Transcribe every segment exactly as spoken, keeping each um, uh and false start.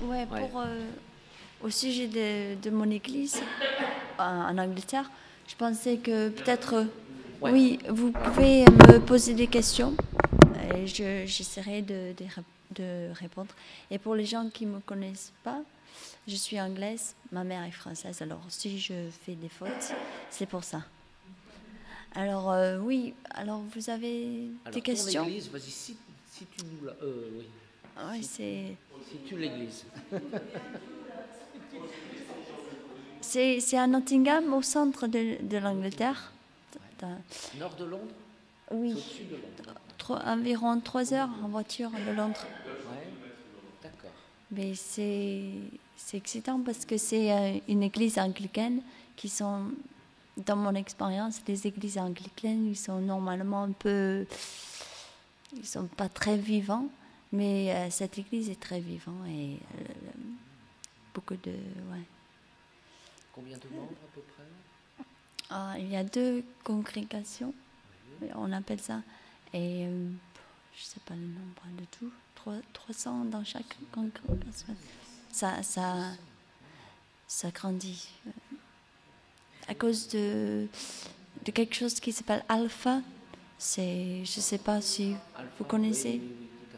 Ouais, Ouais. pour, euh, au sujet de, de mon église en, en Angleterre, je pensais que peut-être, euh, Ouais. oui, vous pouvez me poser des questions et je, j'essaierai de, de, ré- de répondre. Et pour les gens qui ne me connaissent pas, je suis anglaise, ma mère est française, alors si je fais des fautes, c'est pour ça. Alors, euh, oui, alors vous avez des Alors, ton questions? église, vas-y, si, si tu nous la... Euh, oui. Oui, Si, c'est... si tu l'église. C'est, c'est à Nottingham, au centre de, de l'Angleterre. Dans- Nord de Londres? oui, C'est au-dessus de Londres. D'accord. trois- environ trois heures en voiture de Londres. Ouais. D'accord. Mais c'est, c'est excitant parce que c'est euh, une église anglicaine qui sont, dans mon expérience, les églises anglicaines, ils sont normalement un peu, ils sont pas très vivants, mais euh, cette église est très vivante et euh, beaucoup de, ouais. Combien de membres à peu près? Ah, il y a deux congrégations, on appelle ça, et euh, je ne sais pas le nombre de tout, trois- trois cents dans chaque congrégation. Ça, ça, ça grandit. À cause de, de quelque chose qui s'appelle Alpha, c'est, je ne sais pas si Alpha? vous connaissez, Oui, oui, oui, tout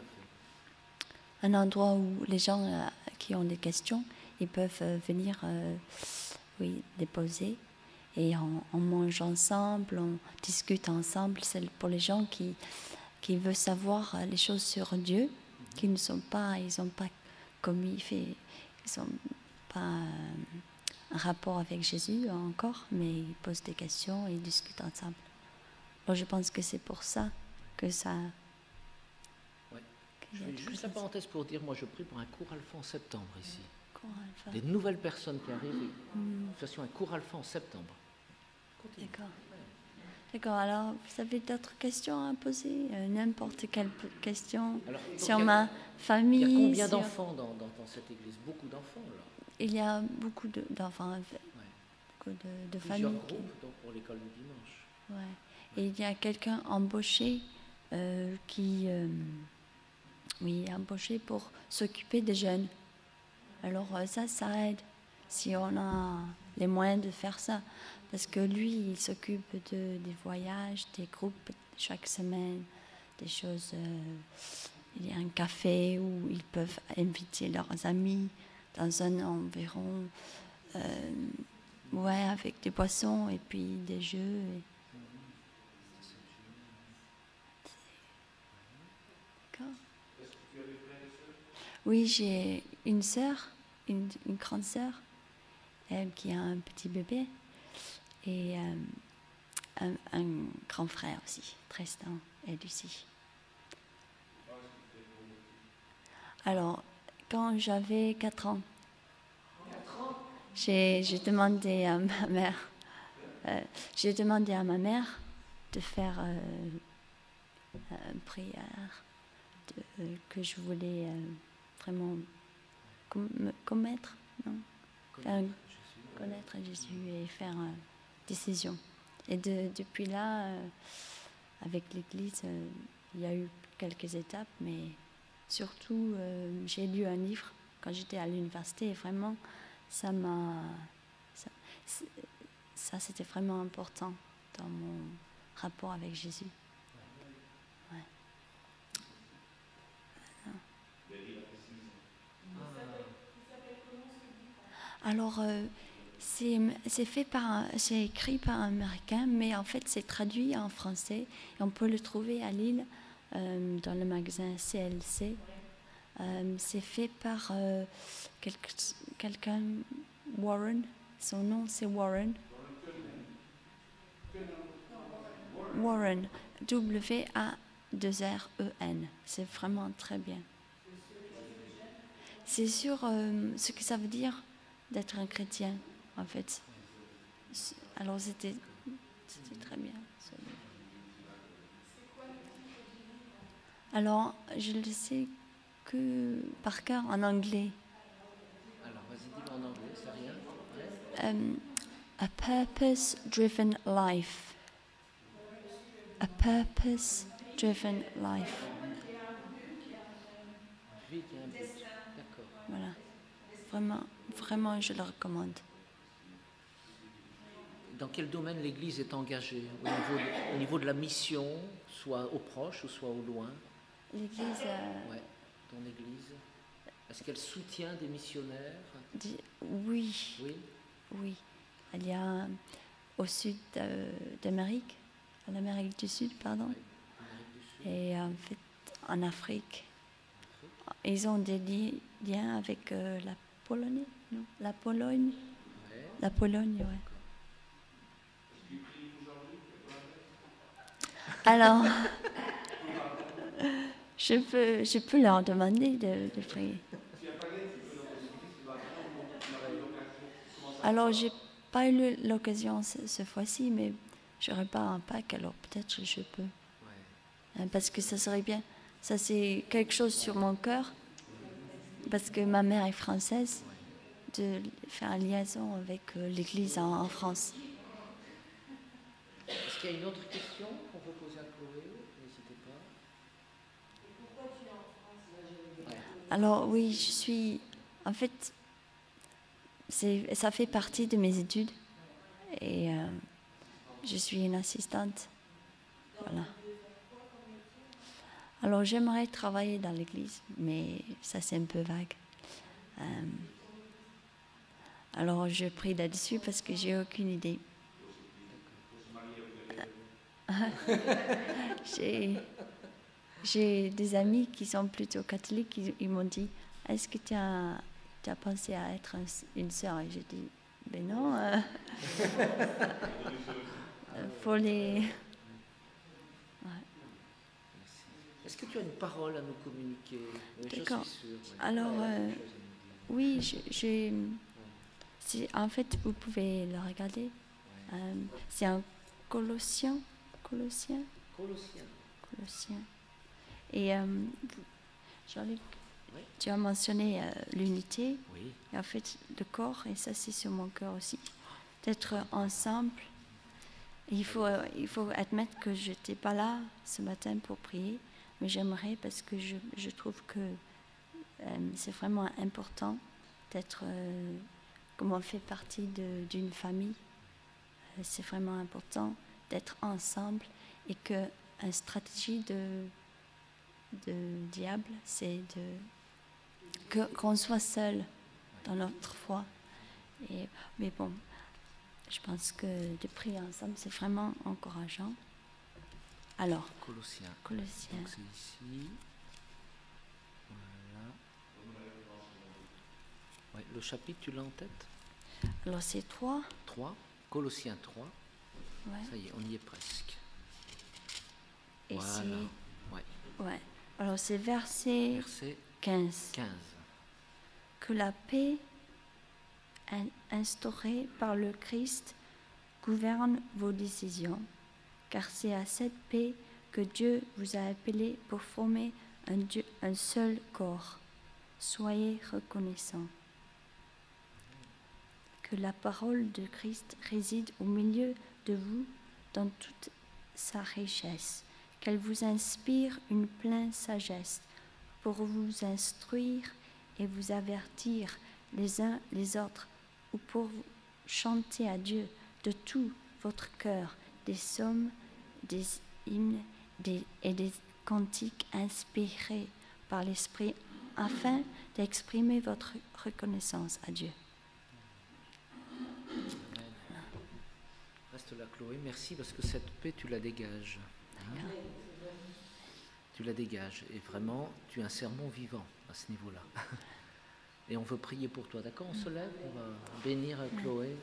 à fait. un endroit où les gens euh, qui ont des questions, ils peuvent euh, venir euh, oui, déposer. Et on, on mange ensemble, on discute ensemble. C'est pour les gens qui, qui veulent savoir les choses sur Dieu, qui ne sont pas, ils n'ont pas commis, fait, ils n'ont pas euh, un rapport avec Jésus encore, mais ils posent des questions et ils discutent ensemble. Alors je pense que c'est pour ça que ça. Ouais. qu'il Je y a fais de juste la cause- parenthèse pour dire, moi je prie pour un cours alpha en septembre ici. Cours alpha. Des nouvelles personnes qui arrivent. Et nous fassions un cours alpha en septembre. Continue. D'accord. D'accord, alors vous avez d'autres questions à poser? Euh, N'importe quelle p- question Alors, donc, sur il y a- ma Il y famille. a combien sur- d'enfants dans, dans, dans cette église? Beaucoup d'enfants là. Il y a beaucoup de- d'enfants, Ouais. beaucoup de, de Plusieurs familles. groupes qui- donc, pour l'école du dimanche. ouais. Et il y a quelqu'un embauché euh, qui, euh, oui, est embauché pour s'occuper des jeunes. Alors euh, ça, ça aide si on a les moyens de faire ça. Parce que lui, il s'occupe de, des voyages, des groupes chaque semaine, des choses. euh, il y a un café où ils peuvent inviter leurs amis dans un environ, euh, ouais, avec des boissons et puis des jeux. et- D'accord. Oui, j'ai une sœur, une, une grande sœur, elle qui a un petit bébé et euh, un, un grand frère aussi, Tristan et Lucie. Alors, quand j'avais quatre ans, j'ai, j'ai demandé à ma mère, euh, j'ai demandé à ma mère de faire euh, une prière de- euh, que je voulais euh, vraiment com- me commettre, non? Faire une- connaître Jésus et faire une décision. Et de- depuis là, euh, avec l'Église, euh, il y a eu quelques étapes, mais surtout, euh, j'ai lu un livre quand j'étais à l'université et vraiment, ça m'a. Ça, c'est- ça, c'était vraiment important dans mon rapport avec Jésus. Ouais. Alors, euh, c'est, c'est fait par, un- c'est écrit par un Américain, mais en fait, c'est traduit en français et on peut le trouver à Lille euh, dans le magasin C L C. Euh, c'est fait par euh, quelque- quelqu'un, Warren. Son nom, c'est Warren. Warren. W A deux R E N. C'est vraiment très bien. C'est sur euh, ce que ça veut dire d'être un chrétien, en fait. C'est- Alors, c'était, c'était très bien. Alors, je le sais que par cœur en anglais. Alors, vas-y, dis-le en anglais, c'est rien. Ouais. Um, a purpose-driven life. A purpose-driven life. Vie qui a un but. D'accord. Voilà. vraiment, vraiment, je le recommande. Dans quel domaine l'Église est engagée au niveau, de, au niveau de la mission, soit aux proches ou soit au loin? L'Église, euh, Ouais, ton Église. Est-ce qu'elle soutient des missionnaires? dit, oui, Oui. oui. Il y a au sud euh, d'Amérique, en Amérique du Sud, pardon, Oui, Amérique du Sud. et en fait en Afrique. Ils ont des li- liens avec euh, la Pologne, non? La Pologne, Ouais. la Pologne, ouais. Alors, je peux, je peux leur demander de, de prier. Alors, j'ai pas eu l'occasion ce, ce fois-ci, mais j'aurais pas un pack, alors peut-être je peux. Ouais. Hein, parce que ça serait bien. Ça, c'est quelque chose sur mon cœur, parce que ma mère est française, de faire une liaison avec euh, l'Église en, en France. Est-ce qu'il y a une autre question qu'on peut poser à Chloé? N'hésitez pas. Ouais. Alors oui, je suis... En fait, c'est, ça fait partie de mes études. Et euh, je suis une assistante. Voilà. Alors j'aimerais travailler dans l'église, mais ça c'est un peu vague. Euh, alors je prie là-dessus parce que j'ai aucune idée. j'ai, j'ai des amis qui sont plutôt catholiques, ils, ils m'ont dit, est-ce que tu as, tu as pensé à être un, une sœur? Et j'ai dit, ben non. Euh, pour les... Est-ce que tu as une parole à nous communiquer? Oui, D'accord. je suis sûre. Oui. Alors, Ouais, euh, oui, je, je, c'est, en fait, vous pouvez le regarder. ouais. Euh, c'est un Colossien. Colossien. Colossiens. Colossien. Et euh, Jean-Luc, Oui. tu as mentionné euh, l'unité. Oui. Et en fait, le corps, et ça, c'est sur mon cœur aussi. D'être ensemble. Et il faut, euh, il faut admettre que je n'étais pas là ce matin pour prier, mais j'aimerais parce que je, je trouve que euh, c'est vraiment important d'être, euh, comme on fait partie de, d'une famille, euh, c'est vraiment important d'être ensemble et que une stratégie de, de diable, c'est de, que, qu'on soit seul dans notre foi. Et, mais bon, je pense que de prier ensemble, c'est vraiment encourageant. Alors, Colossiens. Colossiens. Donc c'est ici. Voilà. Ouais, le chapitre, tu l'as en tête? Alors, c'est trois. trois. Colossiens trois. Ouais. Ça y est, on y est presque. Et Voilà. c'est. Ouais. Ouais. Alors, c'est verset, Verset quinze. quinze. Que la paix in- instaurée par le Christ gouverne vos décisions, car c'est à cette paix que Dieu vous a appelé pour former un, Dieu, un seul corps. Soyez reconnaissants. Que la parole de Christ réside au milieu de vous dans toute sa richesse, qu'elle vous inspire une pleine sagesse pour vous instruire et vous avertir les uns les autres, ou pour chanter à Dieu de tout votre cœur des psaumes, des hymnes des, et des cantiques inspirés par l'Esprit, afin d'exprimer votre reconnaissance à Dieu. Reste là, Chloé. Merci parce que cette paix, tu la dégages. Hein? Tu la dégages. Et vraiment, tu es un sermon vivant à ce niveau-là. Et on veut prier pour toi. D'accord? On se lève, on va bénir Chloé.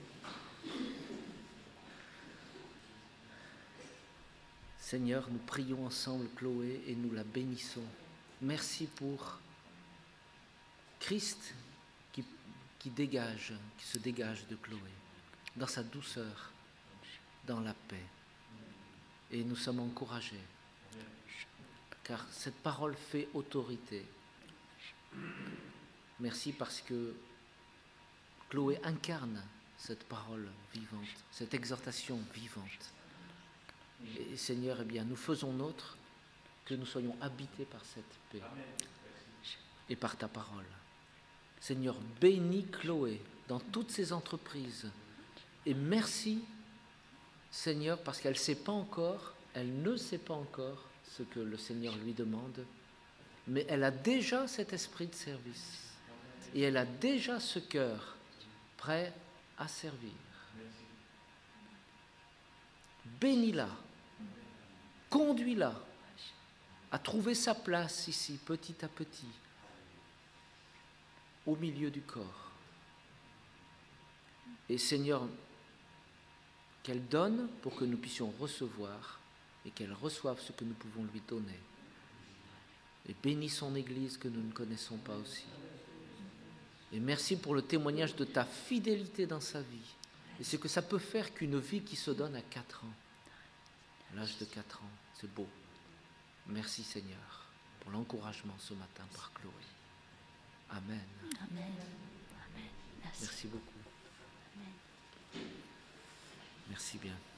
Seigneur, nous prions ensemble Chloé et nous la bénissons. Merci pour Christ qui, qui dégage, qui se dégage de Chloé, dans sa douceur, dans la paix. Et nous sommes encouragés, car cette parole fait autorité. Merci parce que Chloé incarne cette parole vivante, cette exhortation vivante. Et Seigneur, eh bien, nous faisons nôtre que nous soyons habités par cette paix et par ta parole. Seigneur, bénis Chloé dans toutes ses entreprises. Et merci, Seigneur, parce qu'elle ne sait pas encore, elle ne sait pas encore ce que le Seigneur lui demande, mais elle a déjà cet esprit de service. Et elle a déjà ce cœur prêt à servir. Bénis-la, conduis-la à trouver sa place ici, petit à petit, au milieu du corps. Et Seigneur, qu'elle donne pour que nous puissions recevoir et qu'elle reçoive ce que nous pouvons lui donner. Et bénis son Église que nous ne connaissons pas aussi. Et merci pour le témoignage de ta fidélité dans sa vie. Et c'est que ça peut faire qu'une vie qui se donne à quatre ans. À l'âge de quatre ans, c'est beau. Merci Seigneur pour l'encouragement ce matin par Chloé. Amen. Amen. Amen. Merci. Merci beaucoup. Amen. Merci bien.